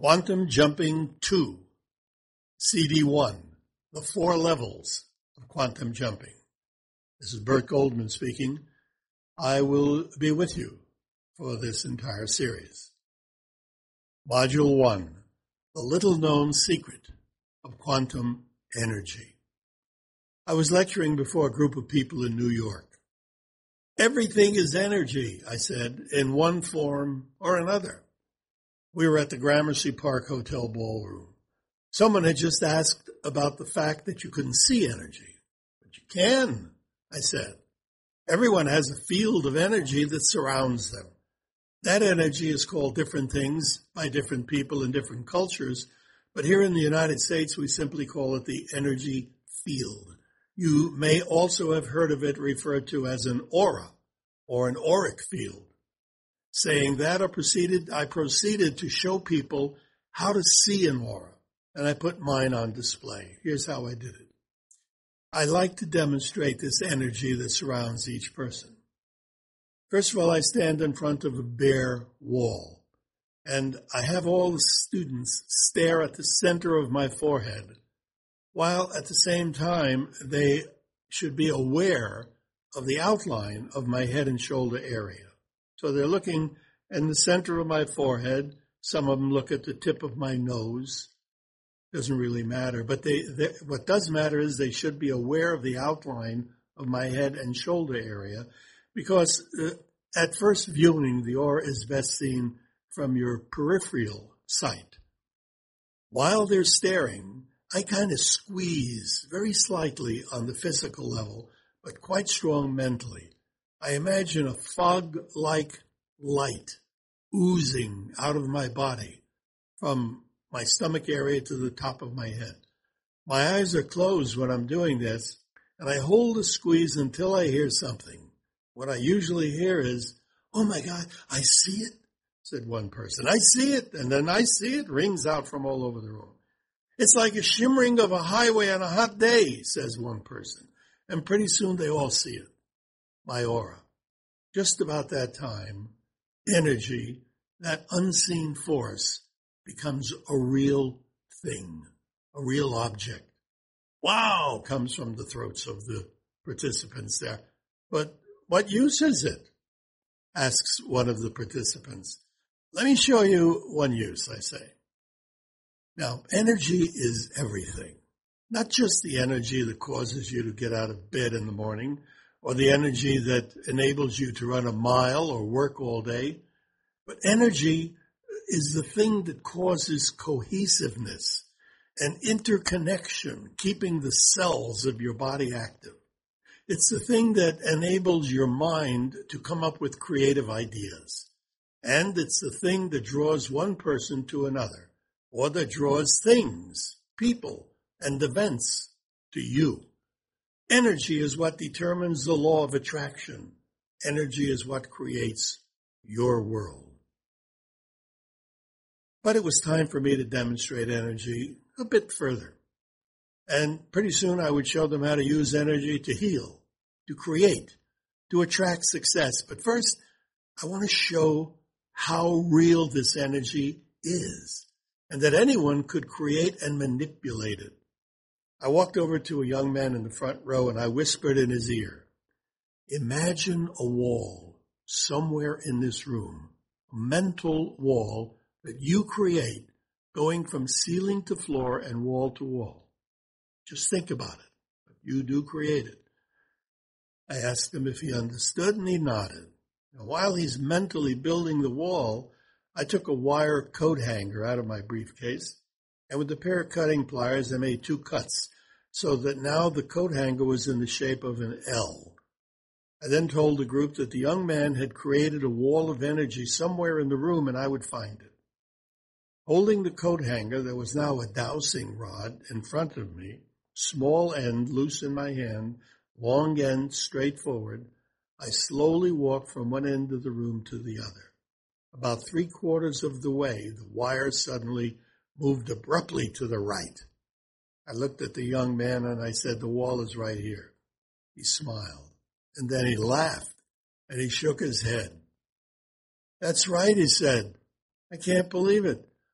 Quantum Jumping 2, CD1, the 4 levels of quantum jumping. This is Bert Goldman speaking. I will be with you for this entire series. Module 1, the little-known secret of quantum energy. I was lecturing before a group of people in New York. Everything is energy, I said, in one form or another. We were at the Gramercy Park Hotel ballroom. Someone had just asked about the fact that you couldn't see energy. But you can, I said. Everyone has a field of energy that surrounds them. That energy is called different things by different people in different cultures, but here in the United States, we simply call it the energy field. You may also have heard of it referred to as an aura or an auric field. Saying that, I proceeded to show people how to see an aura, and I put mine on display. Here's how I did it. I like to demonstrate this energy that surrounds each person. First of all, I stand in front of a bare wall, and I have all the students stare at the center of my forehead, while at the same time they should be aware of the outline of my head and shoulder area. So they're looking in the center of my forehead. Some of them look at the tip of my nose. Doesn't really matter. But what does matter is they should be aware of the outline of my head and shoulder area, because at first viewing, the aura is best seen from your peripheral sight. While they're staring, I kind of squeeze very slightly on the physical level, but quite strong mentally. I imagine a fog-like light oozing out of my body from my stomach area to the top of my head. My eyes are closed when I'm doing this, and I hold the squeeze until I hear something. What I usually hear is, "Oh my God, I see it," said one person. "I see it," and then "I see it" rings out from all over the room. "It's like a shimmering of a highway on a hot day," says one person. And pretty soon they all see it. My aura. Just about that time, energy, that unseen force, becomes a real thing, a real object. "Wow," comes from the throats of the participants there. "But what use is it?" asks one of the participants. "Let me show you one use," I say. Now, energy is everything. Not just the energy that causes you to get out of bed in the morning, or the energy that enables you to run a mile or work all day, but energy is the thing that causes cohesiveness and interconnection, keeping the cells of your body active. It's the thing that enables your mind to come up with creative ideas. And it's the thing that draws one person to another, or that draws things, people, and events to you. Energy is what determines the law of attraction. Energy is what creates your world. But it was time for me to demonstrate energy a bit further. And pretty soon I would show them how to use energy to heal, to create, to attract success. But first, I want to show how real this energy is, and that anyone could create and manipulate it. I walked over to a young man in the front row and I whispered in his ear, "Imagine a wall somewhere in this room, a mental wall that you create going from ceiling to floor and wall to wall. Just think about it. But you do create it." I asked him if he understood, and he nodded. Now, while he's mentally building the wall, I took a wire coat hanger out of my briefcase, and with a pair of cutting pliers, I made 2 cuts, so that now the coat hanger was in the shape of an L. I then told the group that the young man had created a wall of energy somewhere in the room, and I would find it. Holding the coat hanger, there was now a dowsing rod in front of me, small end loose in my hand, long end straight forward. I slowly walked from one end of the room to the other. About 3/4 of the way, the wire suddenly moved abruptly to the right. I looked at the young man and I said, "The wall is right here." He smiled, and then he laughed, and he shook his head. "That's right," he said. "I can't believe it.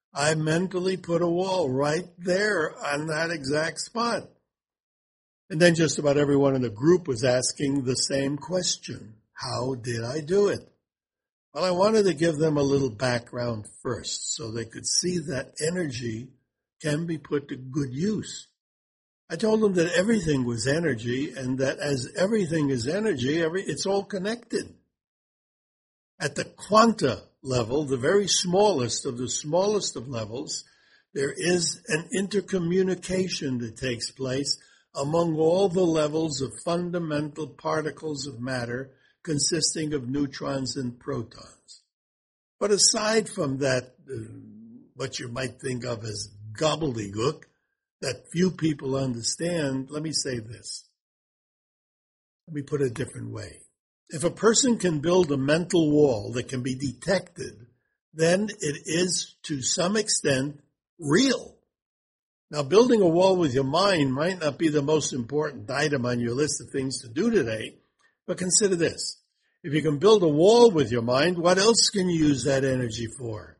I mentally put a wall right there on that exact spot. And then just about everyone in the group was asking the same question. How did I do it? Well, I wanted to give them a little background first so they could see that energy can be put to good use. I told them that everything was energy and that as everything is energy, it's all connected. At the quanta level, the very smallest of the smallest of levels, there is an intercommunication that takes place among all the levels of fundamental particles of matter consisting of neutrons and protons. But aside from that, what you might think of as gobbledygook, that few people understand, let me say this. Let me put it a different way. If a person can build a mental wall that can be detected, then it is to some extent real. Now, building a wall with your mind might not be the most important item on your list of things to do today, but consider this. If you can build a wall with your mind, what else can you use that energy for?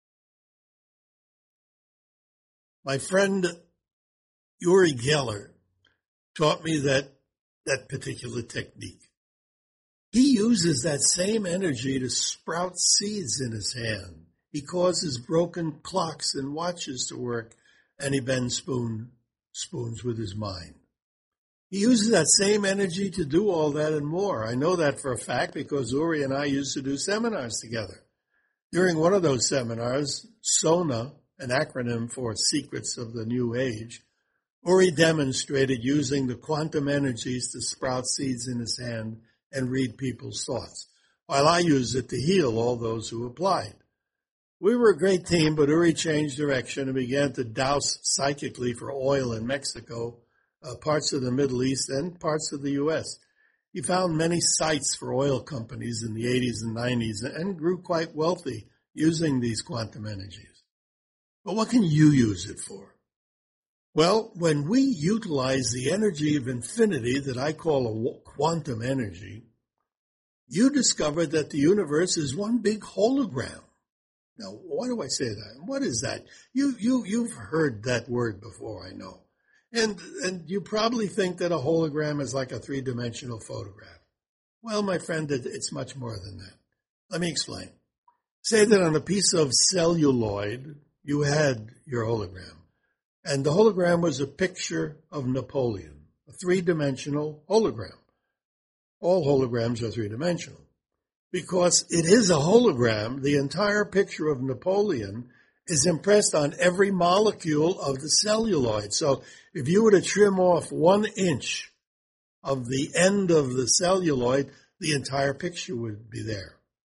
My friend Uri Geller taught me that particular technique. He uses that same energy to sprout seeds in his hand. He causes broken clocks and watches to work, and he bends spoons with his mind. He uses that same energy to do all that and more. I know that for a fact because Uri and I used to do seminars together. During one of those seminars, SONA, an acronym for Secrets of the New Age, Uri demonstrated using the quantum energies to sprout seeds in his hand and read people's thoughts, while I used it to heal all those who applied. We were a great team, but Uri changed direction and began to douse psychically for oil in Mexico, parts of the Middle East, and parts of the U.S. He found many sites for oil companies in the 80s and 90s and grew quite wealthy using these quantum energies. But what can you use it for? Well, when we utilize the energy of infinity that I call a quantum energy, you discover that the universe is one big hologram. Now, why do I say that? What is that? You've heard that word before, I know. And you probably think that a hologram is like a three-dimensional photograph. Well, my friend, it's much more than that. Let me explain. Say that on a piece of celluloid, you had your hologram. And the hologram was a picture of Napoleon, a three-dimensional hologram. All holograms are three-dimensional. Because it is a hologram, the entire picture of Napoleon is impressed on every molecule of the celluloid. So if you were to trim off 1 inch of the end of the celluloid, the entire picture would be there.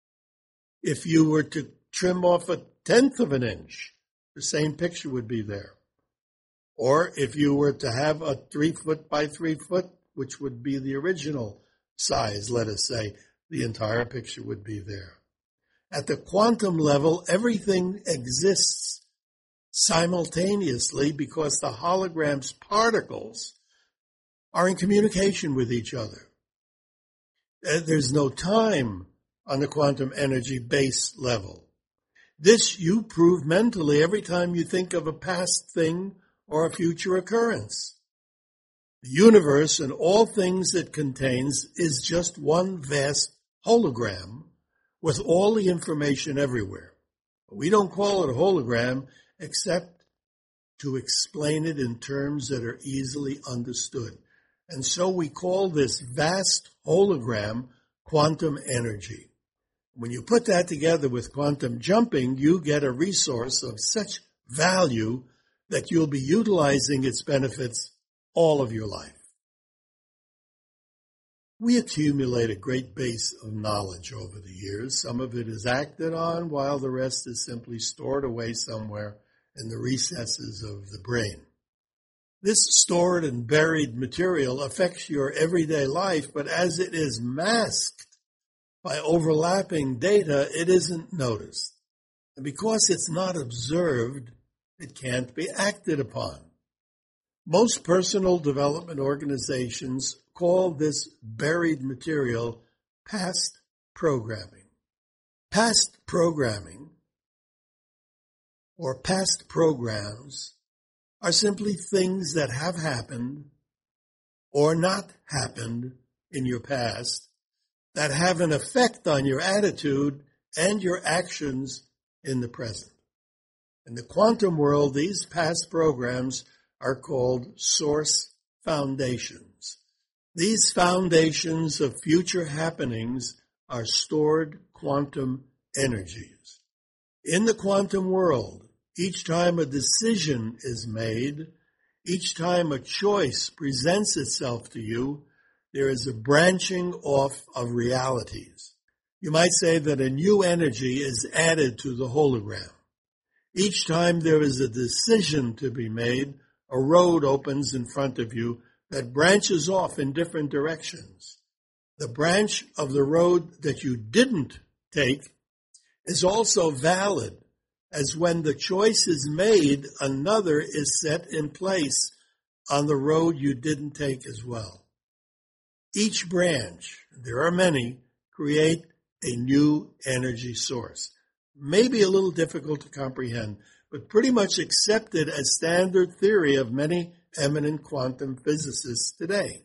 If you were to trim off 1/10 of an inch, the same picture would be there. Or if you were to have a 3 foot by 3 foot, which would be the original size, let us say, the entire picture would be there. At the quantum level, everything exists simultaneously because the hologram's particles are in communication with each other. There's no time on the quantum energy base level. This you prove mentally every time you think of a past thing or a future occurrence. The universe and all things it contains is just one vast hologram with all the information everywhere. We don't call it a hologram except to explain it in terms that are easily understood. And so we call this vast hologram quantum energy. When you put that together with quantum jumping, you get a resource of such value that you'll be utilizing its benefits all of your life. We accumulate a great base of knowledge over the years. Some of it is acted on, while the rest is simply stored away somewhere in the recesses of the brain. This stored and buried material affects your everyday life, but as it is masked by overlapping data, it isn't noticed. And because it's not observed, it can't be acted upon. Most personal development organizations call this buried material past programming. Past programming, or past programs are simply things that have happened or not happened in your past that have an effect on your attitude and your actions in the present. In the quantum world, these past programs are called source foundations. These foundations of future happenings are stored quantum energies. In the quantum world, each time a decision is made, each time a choice presents itself to you, there is a branching off of realities. You might say that a new energy is added to the hologram. Each time there is a decision to be made, a road opens in front of you that branches off in different directions. The branch of the road that you didn't take is also valid, as when the choice is made, another is set in place on the road you didn't take as well. Each branch, there are many, create a new energy source. Maybe a little difficult to comprehend, but pretty much accepted as standard theory of many eminent quantum physicists today.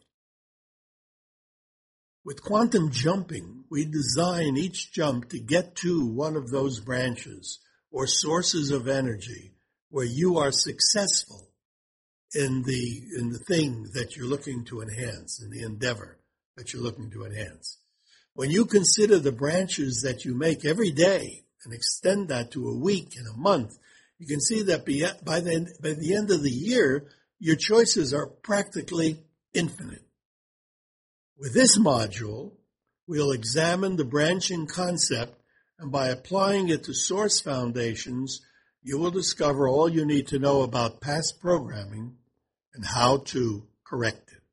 With quantum jumping, we design each jump to get to one of those branches or sources of energy where you are successful in the thing that you're looking to enhance, in the endeavor that you're looking to enhance. When you consider the branches that you make every day and extend that to a week and a month, you can see that by the end of the year, your choices are practically infinite. With this module, we'll examine the branching concept, and by applying it to source foundations, you will discover all you need to know about past programming and how to correct it.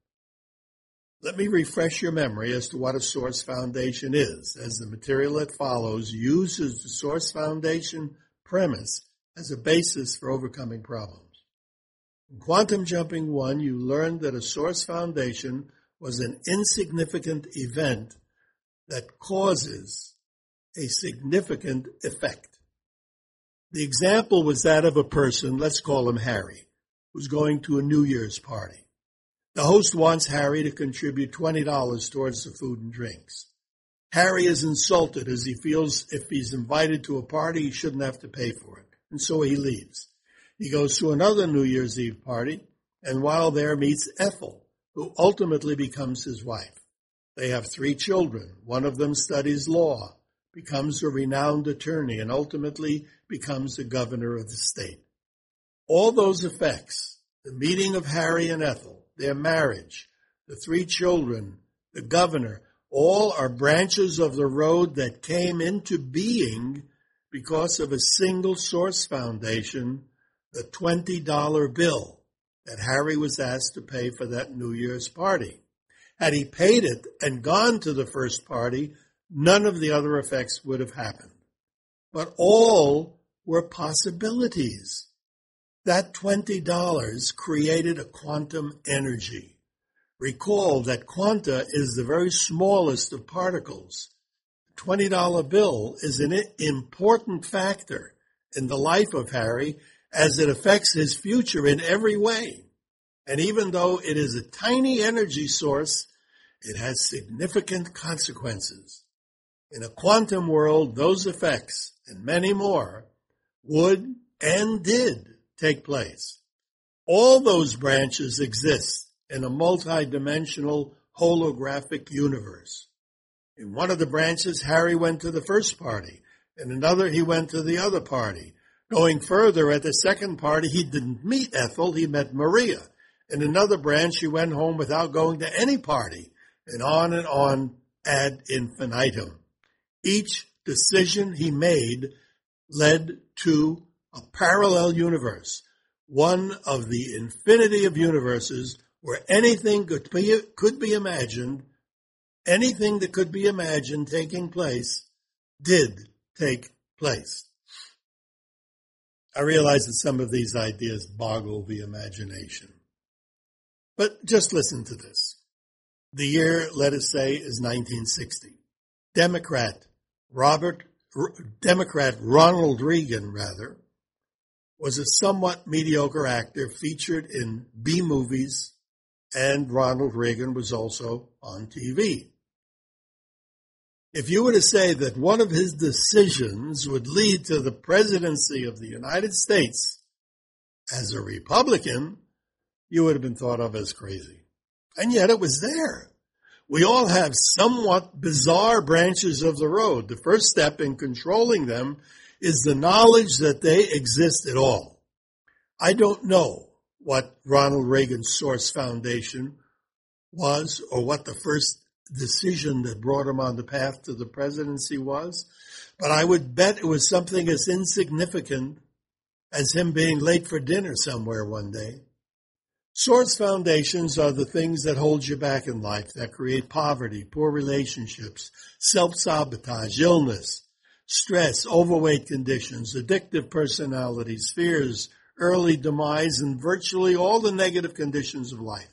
Let me refresh your memory as to what a source foundation is, as the material that follows uses the source foundation premise as a basis for overcoming problems. In Quantum Jumping 1, you learned that a source foundation was an insignificant event that causes a significant effect. The example was that of a person, let's call him Harry, who's going to a New Year's party. The host wants Harry to contribute $20 towards the food and drinks. Harry is insulted as he feels if he's invited to a party, he shouldn't have to pay for it, and so he leaves. He goes to another New Year's Eve party, and while there meets Ethel, who ultimately becomes his wife. They have 3 children. One of them studies law, becomes a renowned attorney, and ultimately becomes the governor of the state. All those effects, the meeting of Harry and Ethel, their marriage, the 3 children, the governor, all are branches of the road that came into being because of a single source foundation, the $20 bill that Harry was asked to pay for that New Year's party. Had he paid it and gone to the first party, none of the other effects would have happened. But all were possibilities. That $20 created a quantum energy. Recall that quanta is the very smallest of particles. The $20 bill is an important factor in the life of Harry as it affects his future in every way. And even though it is a tiny energy source, it has significant consequences. In a quantum world, those effects, and many more, would and did take place. All those branches exist in a multidimensional holographic universe. In one of the branches, Harry went to the first party. In another, he went to the other party. Going further, at the second party, he didn't meet Ethel, he met Maria. In another branch, he went home without going to any party, and on ad infinitum. Each decision he made led to a parallel universe, one of the infinity of universes where anything could be imagined, anything that could be imagined taking place did take place. I realize that some of these ideas boggle the imagination. But just listen to this. The year, let us say, is 1960. Democrat Ronald Reagan, was a somewhat mediocre actor featured in B movies, and Ronald Reagan was also on TV. If you were to say that one of his decisions would lead to the presidency of the United States as a Republican, you would have been thought of as crazy. And yet it was there. We all have somewhat bizarre branches of the road. The first step in controlling them is the knowledge that they exist at all. I don't know what Ronald Reagan's Source Foundation was or what the first decision that brought him on the path to the presidency was, but I would bet it was something as insignificant as him being late for dinner somewhere one day. Source foundations are the things that hold you back in life, that create poverty, poor relationships, self-sabotage, illness, stress, overweight conditions, addictive personalities, fears, early demise, and virtually all the negative conditions of life.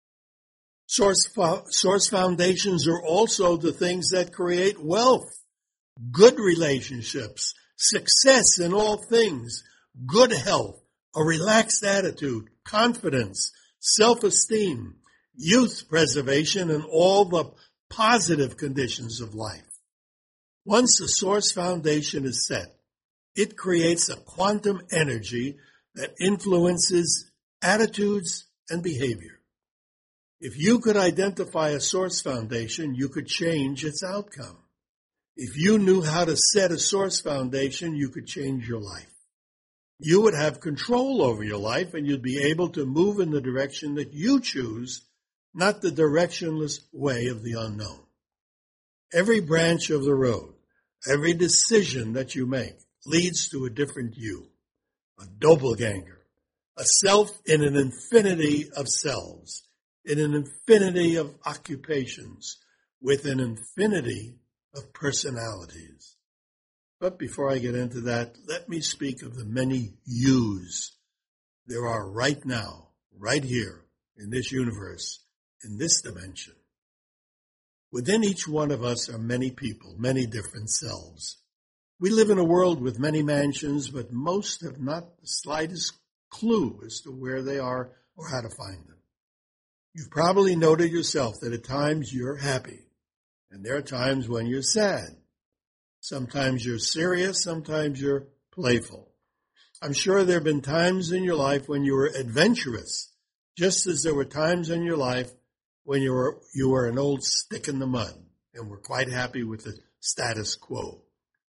Source foundations are also the things that create wealth, good relationships, success in all things, good health, a relaxed attitude, confidence, self-esteem, youth preservation, and all the positive conditions of life. Once a source foundation is set, it creates a quantum energy that influences attitudes and behavior. If you could identify a source foundation, you could change its outcome. If you knew how to set a source foundation, you could change your life. You would have control over your life, and you'd be able to move in the direction that you choose, not the directionless way of the unknown. Every branch of the road, every decision that you make leads to a different you, a doppelganger, a self in an infinity of selves, in an infinity of occupations, with an infinity of personalities. But before I get into that, let me speak of the many yous there are right now, right here, in this universe, in this dimension. Within each one of us are many people, many different selves. We live in a world with many mansions, but most have not the slightest clue as to where they are or how to find them. You've probably noted yourself that at times you're happy, and there are times when you're sad. Sometimes you're serious, sometimes you're playful. I'm sure there have been times in your life when you were adventurous, just as there were times in your life when you were an old stick in the mud and were quite happy with the status quo.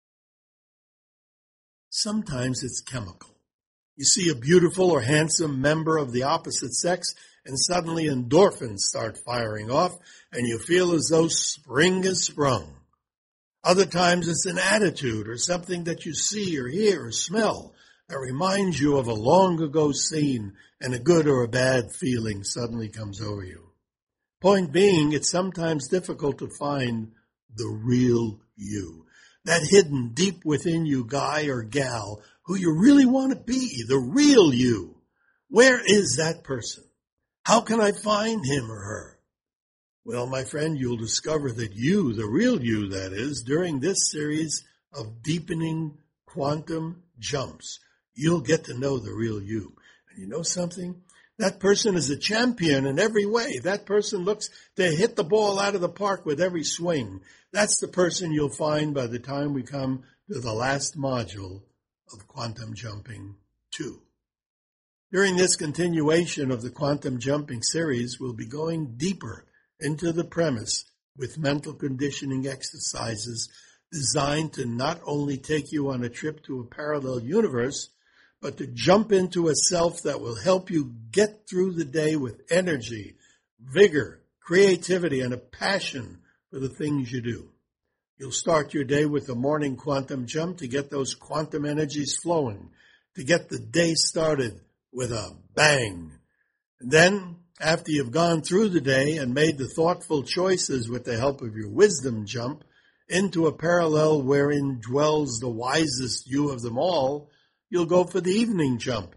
Sometimes it's chemical. You see a beautiful or handsome member of the opposite sex, and suddenly endorphins start firing off, and you feel as though spring has sprung. Other times it's an attitude or something that you see or hear or smell that reminds you of a long ago scene, and a good or a bad feeling suddenly comes over you. Point being, it's sometimes difficult to find the real you, that hidden deep within you guy or gal who you really want to be, the real you. Where is that person? How can I find him or her? Well, my friend, you'll discover that you, the real you that is, during this series of deepening quantum jumps, you'll get to know the real you. And you know something? That person is a champion in every way. That person looks to hit the ball out of the park with every swing. That's the person you'll find by the time we come to the last module of Quantum Jumping 2. During this continuation of the Quantum Jumping series, we'll be going deeper into the premise with mental conditioning exercises designed to not only take you on a trip to a parallel universe, but to jump into a self that will help you get through the day with energy, vigor, creativity, and a passion for the things you do. You'll start your day with a morning quantum jump to get those quantum energies flowing, to get the day started with a bang. And then, after you've gone through the day and made the thoughtful choices with the help of your wisdom jump into a parallel wherein dwells the wisest you of them all, you'll go for the evening jump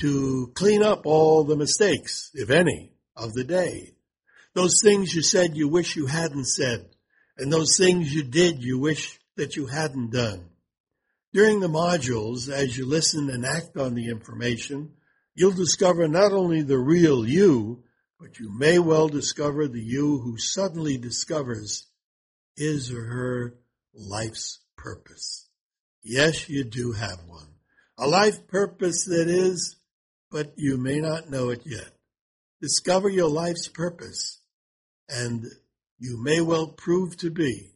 to clean up all the mistakes, if any, of the day. Those things you said you wish you hadn't said, and those things you did you wish that you hadn't done. During the modules, as you listen and act on the information, you'll discover not only the real you, but you may well discover the you who suddenly discovers his or her life's purpose. Yes, you do have one. A life purpose that is, but you may not know it yet. Discover your life's purpose, and you may well prove to be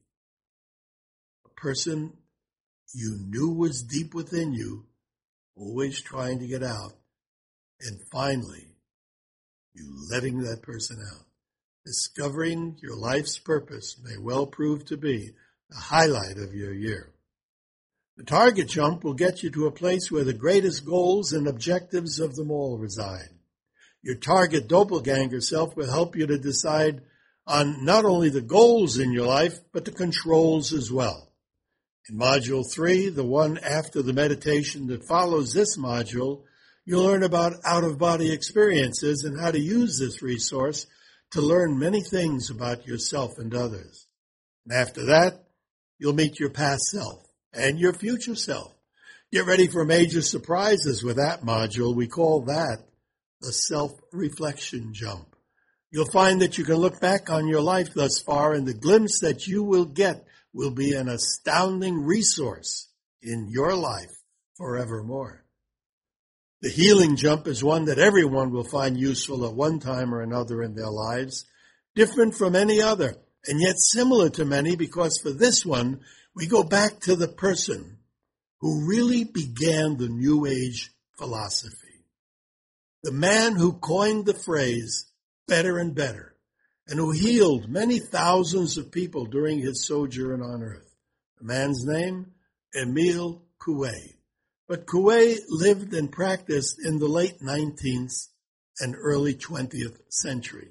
a person you knew was deep within you, always trying to get out, and finally, you letting that person out. Discovering your life's purpose may well prove to be the highlight of your year. The target jump will get you to a place where the greatest goals and objectives of them all reside. Your target doppelganger self will help you to decide on not only the goals in your life, but the controls as well. In Module 3, the one after the meditation that follows this module, you'll learn about out-of-body experiences and how to use this resource to learn many things about yourself and others. And after that, you'll meet your past self and your future self. Get ready for major surprises with that module. We call that the self-reflection jump. You'll find that you can look back on your life thus far, and the glimpse that you will get will be an astounding resource in your life forevermore. The healing jump is one that everyone will find useful at one time or another in their lives, different from any other, and yet similar to many, because for this one, we go back to the person who really began the New Age philosophy. The man who coined the phrase, better and better, and who healed many thousands of people during his sojourn on earth. The man's name, Emile Coué. But Coué lived and practiced in the late 19th and early 20th century.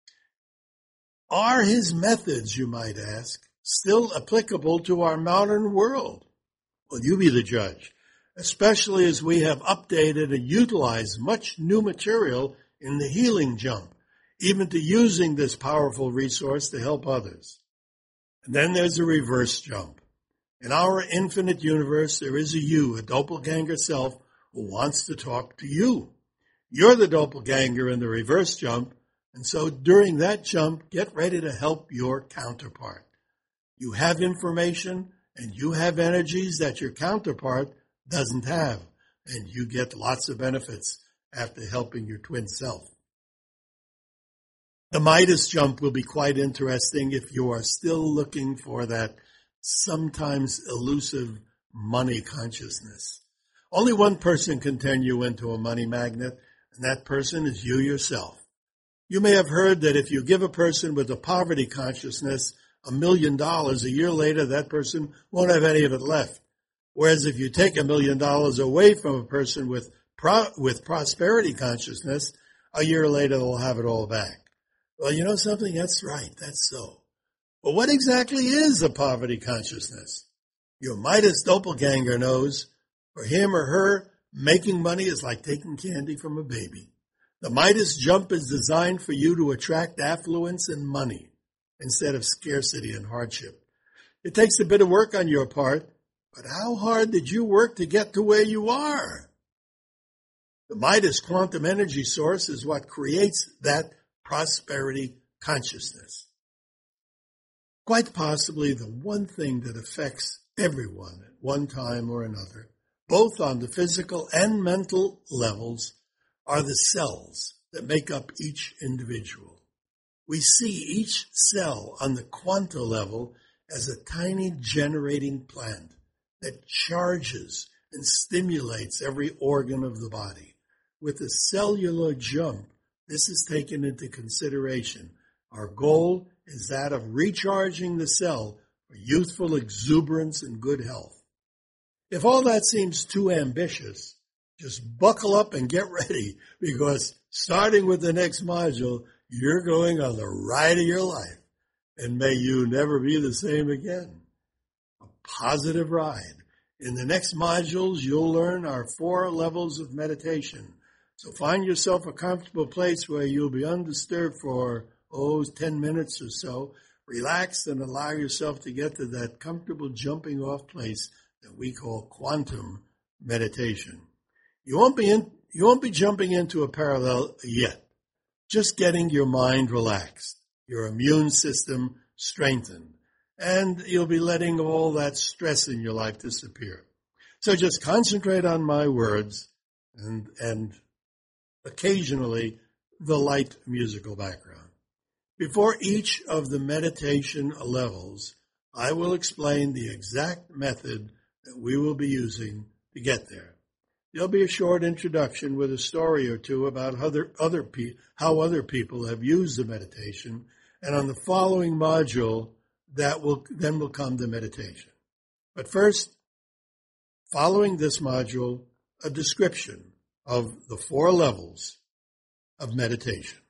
Are his methods, you might ask, still applicable to our modern world? Well, you be the judge, especially as we have updated and utilized much new material in the healing jump, even to using this powerful resource to help others. And then there's a reverse jump. In our infinite universe, there is a you, a doppelganger self, who wants to talk to you. You're the doppelganger in the reverse jump, and so during that jump, get ready to help your counterpart. You have information, and you have energies that your counterpart doesn't have, and you get lots of benefits after helping your twin self. The Midas jump will be quite interesting if you are still looking for that sometimes elusive money consciousness. Only one person can turn you into a money magnet, and that person is you yourself. You may have heard that if you give a person with a poverty consciousness $1 million, a year later that person won't have any of it left. Whereas if you take $1 million away from a person with prosperity consciousness, a year later they'll have it all back. Well, you know something? That's right. That's so. But what exactly is a poverty consciousness? Your Midas doppelganger knows. For him or her, making money is like taking candy from a baby. The Midas jump is designed for you to attract affluence and money instead of scarcity and hardship. It takes a bit of work on your part, but how hard did you work to get to where you are? The Midas quantum energy source is what creates that prosperity consciousness. Quite possibly the one thing that affects everyone at one time or another, both on the physical and mental levels, are the cells that make up each individual. We see each cell on the quanta level as a tiny generating plant that charges and stimulates every organ of the body. With the cellular jump, this is taken into consideration. Our goal is that of recharging the cell for youthful exuberance and good health. If all that seems too ambitious, just buckle up and get ready, because starting with the next module, you're going on the ride of your life, and may you never be the same again. A positive ride. In the next modules, you'll learn our 4 levels of meditation. So find yourself a comfortable place where you'll be undisturbed for 10 minutes or so. Relax and allow yourself to get to that comfortable jumping off place that we call quantum meditation. You won't be jumping into a parallel yet. Just getting your mind relaxed, your immune system strengthened, and you'll be letting all that stress in your life disappear. So just concentrate on my words and occasionally the light musical background. Before each of the meditation levels, I will explain the exact method that we will be using to get there. There'll be a short introduction with a story or two about how other people have used the meditation, and on the following module, then will come the meditation. But first, following this module, a description of the 4 levels of meditation.